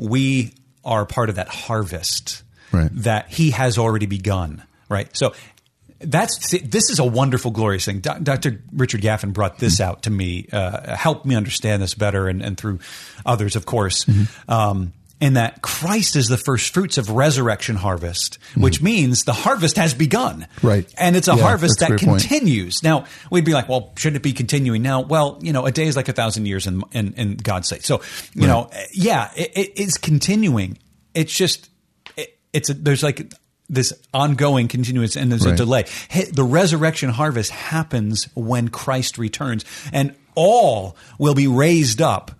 we are part of that harvest
right.
that he has already begun, right? So, That's this is a wonderful, glorious thing. Doctor Richard Gaffin brought this out to me, uh, helped me understand this better, and, and through others, of course, mm-hmm. um, in that Christ is the first fruits of resurrection harvest, mm-hmm. which means the harvest has begun.
Right.
And it's a
yeah,
harvest that continues.
Point.
Now, we'd be like, well, shouldn't it be continuing now? Well, you know, a day is like a thousand years in, in, in God's sight. So, you right. know, yeah, it, it is continuing. It's just, it, it's a, there's like this ongoing, continuous, and there's right. a delay. The resurrection harvest happens when Christ returns, and all will be raised up.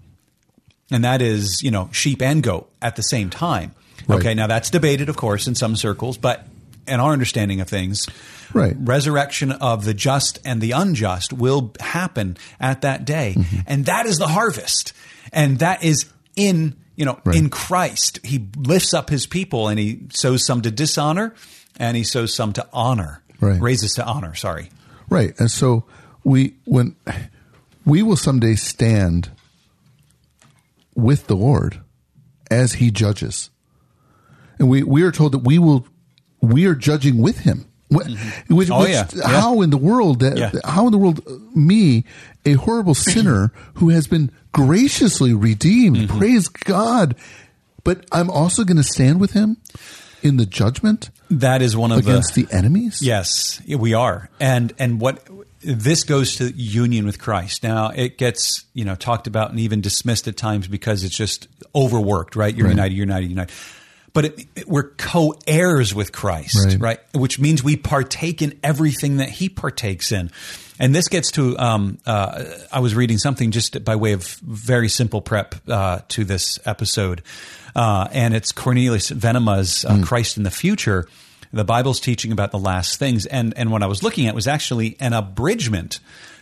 And that is, you know, sheep and goat at the same time. Right. Okay, now that's debated, of course, in some circles, but in our understanding of things,
right.
resurrection of the just and the unjust will happen at that day. Mm-hmm. And that is the harvest. And that is in You know, right. in Christ, he lifts up his people, and he sows some to dishonor, and he sows some to honor,
right.
raises to honor. Sorry.
Right. And so we, when we will someday stand with the Lord as he judges, and we, we are told that we will, we are judging with him. Mm-hmm. Which,
oh,
which,
yeah.
How
yeah.
in the world that,
yeah.
how in the world, me, a horrible sinner who has been graciously redeemed, mm-hmm. praise God, but I'm also going to stand with him in the judgment.
That is one of
against
the,
the enemies.
Yes, we are. And, and what, this goes to union with Christ. Now, it gets, you know, talked about and even dismissed at times because it's just overworked, right? You're
Right.
united, you're united, united. But it, it, we're co-heirs with Christ,
Right.
right. Which means we partake in everything that he partakes in. And this gets to, um, uh, I was reading something just by way of very simple prep uh, to this episode. Uh, and it's Cornelius Venema's uh, mm. Christ in the Future. The Bible's teaching about the last things. And, and what I was looking at was actually an abridgment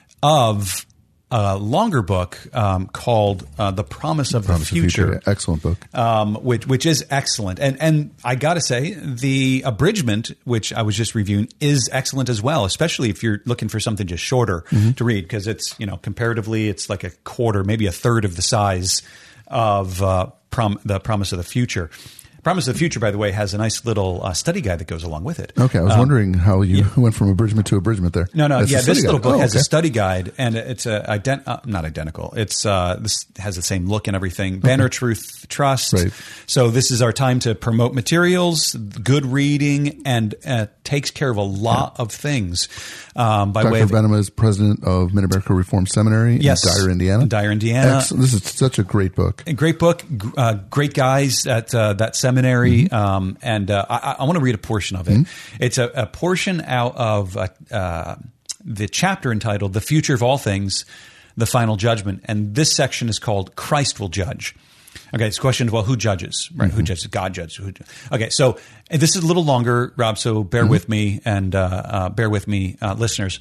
of a longer book um, called uh, The Promise of
Promise
the Future.
of Future. Excellent book.
Um, which, which is excellent. And, and I got to say, the abridgment, which I was just reviewing, is excellent as well, especially if you're looking for something just shorter mm-hmm. to read, because it's, you know, comparatively, it's like a quarter, maybe a third of the size of uh, prom- The Promise of the Future. Promise of the Future, by the way, has a nice little uh, study guide that goes along with it.
Okay, I was um, wondering how you yeah. went from abridgment to abridgment there.
No, no,
That's
yeah, this little
guide.
book
oh,
has
okay.
a study guide, and it's a ident- uh, not identical. It's uh, this has the same look and everything. Banner okay. Truth Trust.
Right.
So this is our time to promote materials, good reading, and uh, takes care of a lot yeah. of things. Um, by
Doctor
way of
Venema is president of Mid-America Reformed Seminary
yes,
in Dyer, Indiana.
In Dyer, Indiana.
Excellent. This is such a great book.
A great book. Uh, great guys at uh, that seminary.
Mm-hmm.
Um, and uh, I, I want to read a portion of it. Mm-hmm. It's a, a portion out of uh, uh, the chapter entitled "The Future of All Things, the Final Judgment." And this section is called "Christ Will Judge." Okay, it's a question of, well, who judges, right? Mm-hmm. Who judges? God judges. Who, okay, so this is a little longer, Rob, so bear mm-hmm. with me and uh, uh, bear with me, uh, listeners.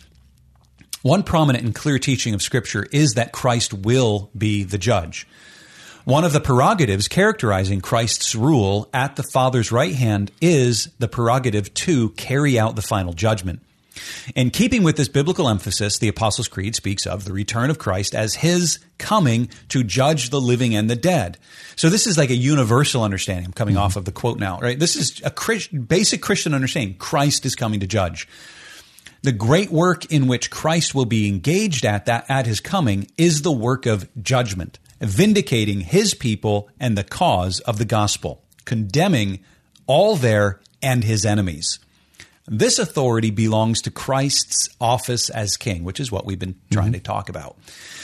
One prominent and clear teaching of Scripture is that Christ will be the judge. One of the prerogatives characterizing Christ's rule at the Father's right hand is the prerogative to carry out the final judgment. In keeping with this biblical emphasis, the Apostles' Creed speaks of the return of Christ as his coming to judge the living and the dead. So this is like a universal understanding. I'm coming mm-hmm. off of the quote now, right? This is a Christ, basic Christian understanding. Christ is coming to judge. The great work in which Christ will be engaged at that at his coming is the work of judgment, vindicating his people and the cause of the gospel, condemning all their and his enemies. This authority belongs to Christ's office as king, which is what we've been trying mm-hmm. to talk about.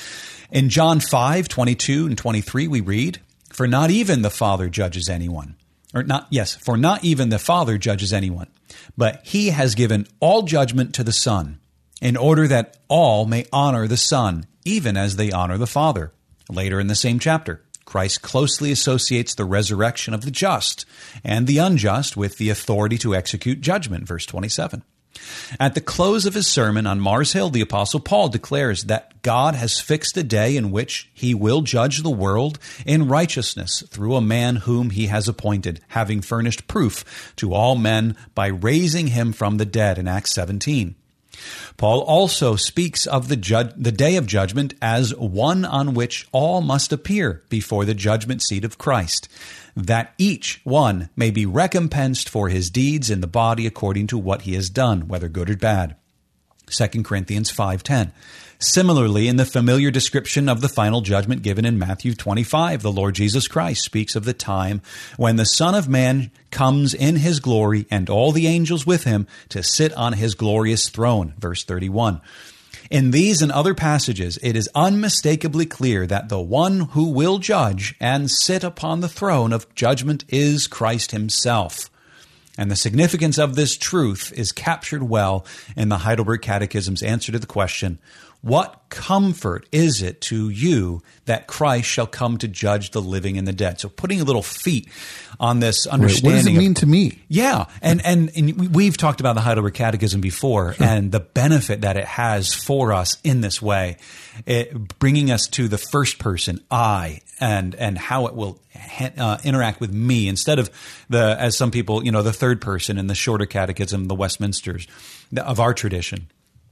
In John five, twenty-two and twenty-three, we read, "For not even the Father judges anyone." Or not, yes, for not even the Father judges anyone, but he has given all judgment to the Son, in order that all may honor the Son, even as they honor the Father. Later in the same chapter, Christ closely associates the resurrection of the just and the unjust with the authority to execute judgment, verse twenty-seven. At the close of his sermon on Mars Hill, the Apostle Paul declares that God has fixed a day in which he will judge the world in righteousness through a man whom he has appointed, having furnished proof to all men by raising him from the dead in Acts seventeen. Paul also speaks of the, ju- the day of judgment as one on which all must appear before the judgment seat of Christ, that each one may be recompensed for his deeds in the body according to what he has done, whether good or bad. Second Corinthians five ten. Similarly, in the familiar description of the final judgment given in Matthew twenty-five, the Lord Jesus Christ speaks of the time when the Son of Man comes in his glory and all the angels with him to sit on his glorious throne, verse thirty-one. In these and other passages, it is unmistakably clear that the one who will judge and sit upon the throne of judgment is Christ himself. And the significance of this truth is captured well in the Heidelberg Catechism's answer to the question, what comfort is it to you that Christ shall come to judge the living and the dead? So putting a little feet on this understanding.
What does it mean
of,
to me?
Yeah. And, and, and we've talked about the Heidelberg Catechism before sure. and the benefit that it has for us in this way, it, bringing us to the first person, I, and, and how it will uh, interact with me instead of the, as some people, you know, the third person in the shorter catechism, the Westminsters of our tradition.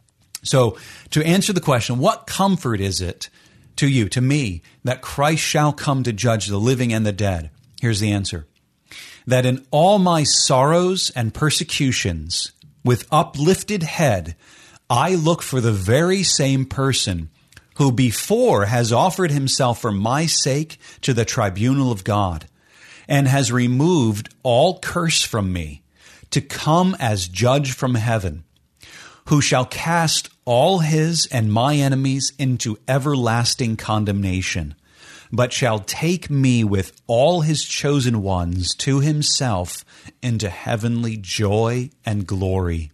So to answer the question, what comfort is it to you, to me, that Christ shall come to judge the living and the dead? Here's the answer. That in all my sorrows and persecutions, with uplifted head, I look for the very same person who before has offered himself for my sake to the tribunal of God, and has removed all curse from me, to come as judge from heaven, who shall cast all his and my enemies into everlasting condemnation, but shall take me with all his chosen ones to himself into heavenly joy and glory.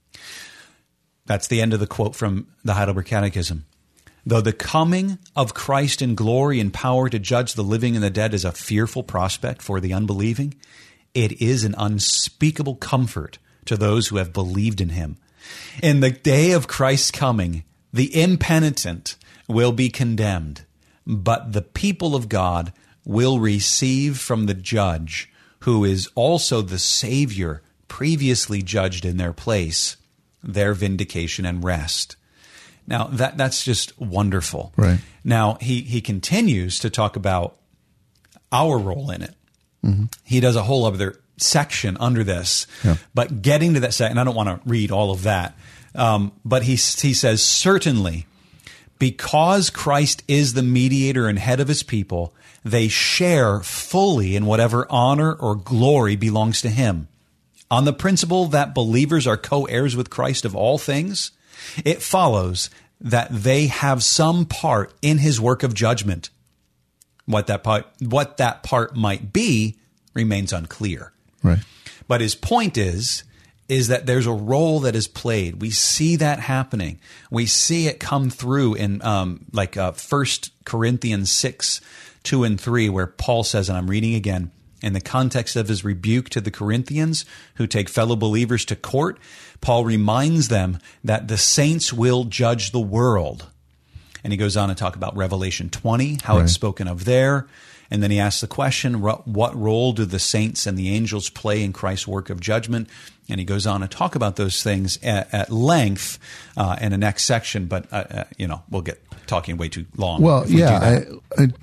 That's the end of the quote from the Heidelberg Catechism. Though the coming of Christ in glory and power to judge the living and the dead is a fearful prospect for the unbelieving, it is an unspeakable comfort to those who have believed in him. In the day of Christ's coming, the impenitent will be condemned, but the people of God will receive from the judge, who is also the Savior previously judged in their place, their vindication and rest. Now, that that's just wonderful.
Right.
Now, he, he continues to talk about our role in it.
Mm-hmm.
He does a whole other section under this.
Yeah.
But getting to that section, I don't want to read all of that, um, but he, he says, certainly, because Christ is the mediator and head of his people, they share fully in whatever honor or glory belongs to him. On the principle that believers are co-heirs with Christ of all things, it follows that they have some part in his work of judgment. What that part, what that part might be remains unclear.
Right.
But his point is, is that there's a role that is played. We see that happening. We see it come through in um, like uh, First Corinthians six, two and three, where Paul says, and I'm reading again, in the context of his rebuke to the Corinthians who take fellow believers to court, Paul reminds them that the saints will judge the world. And he goes on to talk about Revelation twenty, how
right.
it's spoken of there. And then he asks the question, what role do the saints and the angels play in Christ's work of judgment? And he goes on to talk about those things at, at length uh, in the next section. But, uh, uh, you know, we'll get talking way too long.
Well,
if we
yeah.
do
I, I,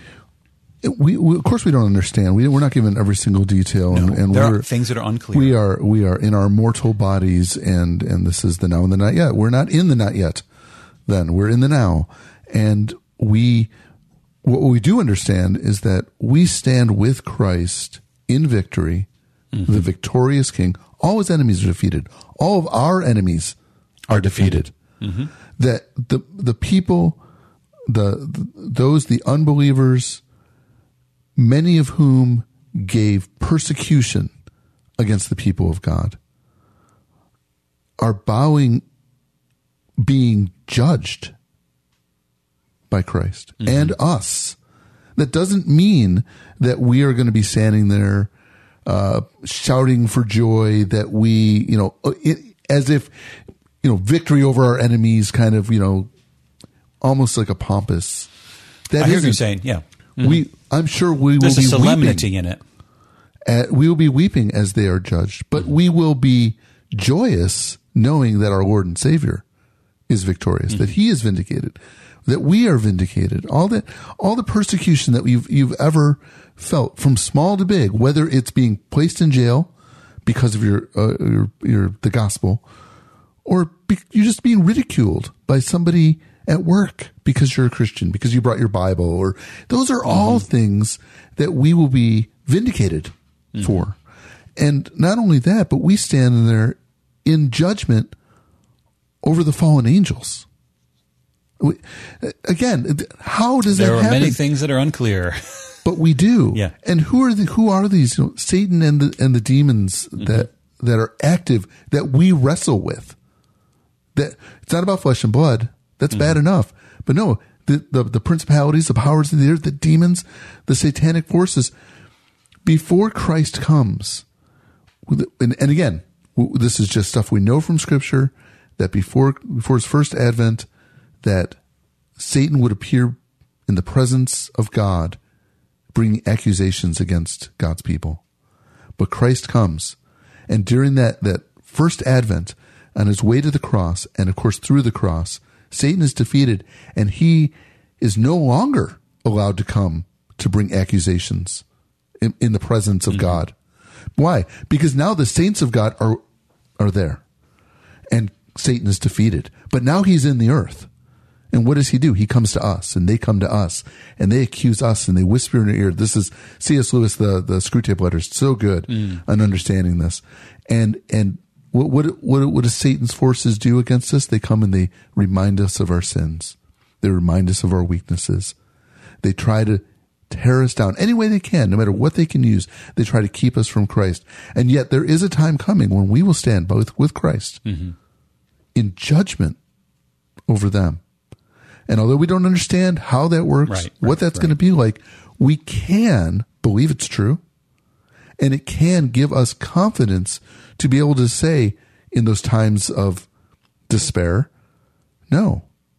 we, we, of course, we don't understand. We, we're not given every single detail.
No,
and, and
there
we're,
are things that are unclear.
We are, we are in our mortal bodies, and, and this is the now and the not yet. We're not in the not yet then. We're in the now. And we... What we do understand is that we stand with Christ in victory, mm-hmm. the victorious King. All his enemies are defeated. All of our enemies are, are defeated. defeated. Mm-hmm. That the the people, the, the those the unbelievers, many of whom gave persecution against the people of God, are bowing, being judged by Christ mm-hmm. and us. That doesn't mean that we are going to be standing there uh, shouting for joy, that we, you know, it, as if, you know, victory over our enemies, kind of, you know, almost like a pompous. That
I hear what you're saying, yeah. Mm-hmm.
We, I'm sure we will
There's
be
a solemnity
weeping
in it.
At, we will be weeping as they are judged, but mm-hmm. we will be joyous knowing that our Lord and Savior is victorious, mm-hmm. that he is vindicated, that we are vindicated. All that, all the persecution that you've, you've ever felt, from small to big, whether it's being placed in jail because of your, uh, your, your, the gospel, or be, you're just being ridiculed by somebody at work because you're a Christian, because you brought your Bible, or those are mm-hmm. all things that we will be vindicated mm-hmm. for. And not only that, but we stand there in judgment over the fallen angels. We, again, how does
there
that happen?
There are many things that are unclear,
but we do.
Yeah.
And who are the who are these? You know, Satan and the and the demons mm-hmm. that that are active, that we wrestle with. That it's not about flesh and blood. That's mm-hmm. bad enough. But no, the, the the principalities, the powers of the earth, the demons, the satanic forces. Before Christ comes, and, and again, this is just stuff we know from Scripture, that before before his first advent, that Satan would appear in the presence of God, bringing accusations against God's people. But Christ comes, and during that, that first advent, on his way to the cross, and of course through the cross, Satan is defeated, and he is no longer allowed to come to bring accusations in, in the presence of mm-hmm. God. Why? Because now the saints of God are are there, and Satan is defeated. But now he's in the earth. And what does he do? He comes to us, and they come to us, and they accuse us, and they whisper in our ear. This is C S. Lewis, the, the Screwtape Letters, so good mm. on understanding this. And, and What, what, what, what do Satan's forces do against us? They come and they remind us of our sins. They remind us of our weaknesses. They try to tear us down any way they can, no matter what they can use. They try to keep us from Christ. And yet there is a time coming when we will stand both with Christ mm-hmm. in judgment over them. And although we don't understand how that works, right, what right, that's right. going to be like, we can believe it's true. And it can give us confidence to be able to say in those times of despair, no,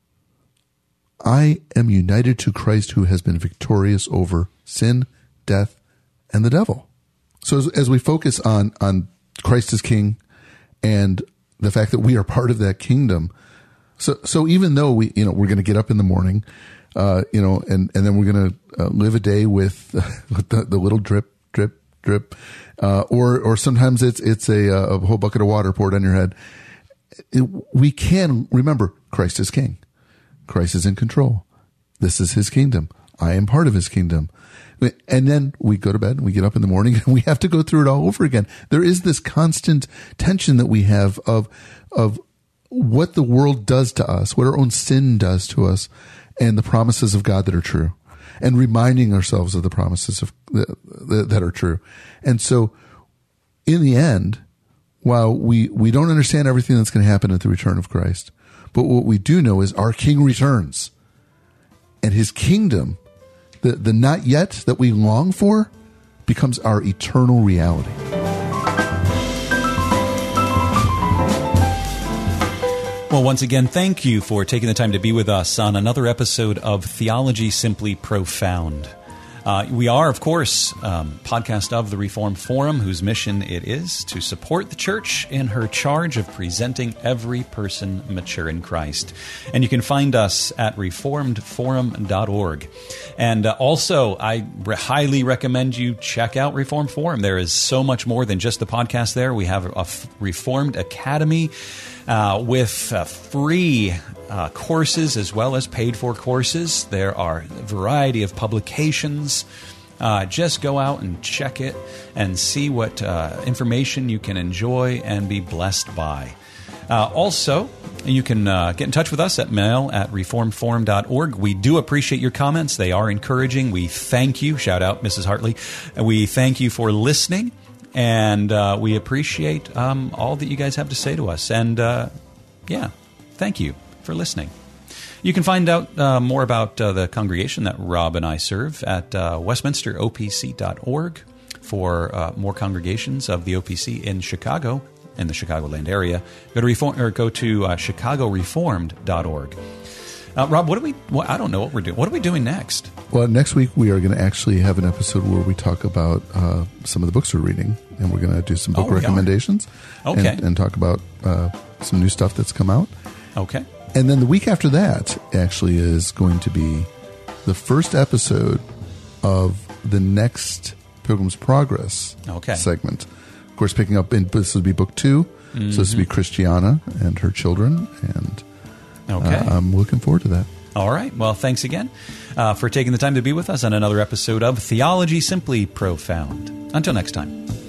I am united to Christ who has been victorious over sin, death, and the devil. So as, as we focus on, on Christ as King and the fact that we are part of that kingdom, so so even though we you know we're going to get up in the morning, uh, you know, and, and then we're going to uh, live a day with, with the, the little drip, drip, drip, uh, or or sometimes it's it's a, a whole bucket of water poured on your head. It, we can remember Christ is King. Christ is in control. This is his kingdom. I am part of his kingdom. And then we go to bed and we get up in the morning and we have to go through it all over again. There is this constant tension that we have of, of what the world does to us, what our own sin does to us, and the promises of God that are true, and reminding ourselves of the promises of that, that are true. And so in the end, while we, we don't understand everything that's going to happen at the return of Christ, but what we do know is our King returns, and his kingdom, the, the not yet that we long for, becomes our eternal reality.
Well, once again, thank you for taking the time to be with us on another episode of Theology Simply Profound. Uh, we are, of course, um, podcast of the Reformed Forum, whose mission it is to support the church in her charge of presenting every person mature in Christ. And you can find us at reformed forum dot org. And uh, also, I re- highly recommend you check out Reformed Forum. There is so much more than just the podcast there. We have a F- Reformed Academy uh, with uh, free Uh, courses as well as paid-for courses. There are a variety of publications. Uh, just go out and check it and see what uh, information you can enjoy and be blessed by. Uh, also, you can uh, get in touch with us at mail at reformed forum dot org. We do appreciate your comments. They are encouraging. We thank you. Shout out, Missus Hartley. We thank you for listening, and uh, we appreciate um, all that you guys have to say to us. And, uh, yeah, thank you for listening. You can find out uh, more about uh, the congregation that Rob and I serve at uh, westminster o p c dot org for uh, more congregations of the O P C in Chicago, in the Chicagoland area. Go to reform or go to uh, chicago reformed dot org. Uh, Rob, what do we? Well, I don't know what we're doing. What are we doing next?
Well, next week we are going to actually have an episode where we talk about uh, some of the books we're reading, and we're going to do some book
oh,
recommendations.
Okay,
and, and talk about uh, some new stuff that's come out.
Okay.
And then the week after that actually is going to be the first episode of the next Pilgrim's Progress
okay.
segment. Of course, picking up, in, this will be book two. Mm-hmm. So this will be Christiana and her children. And
okay.
uh, I'm looking forward to that.
All right. Well, thanks again uh, for taking the time to be with us on another episode of Theology Simply Profound. Until next time.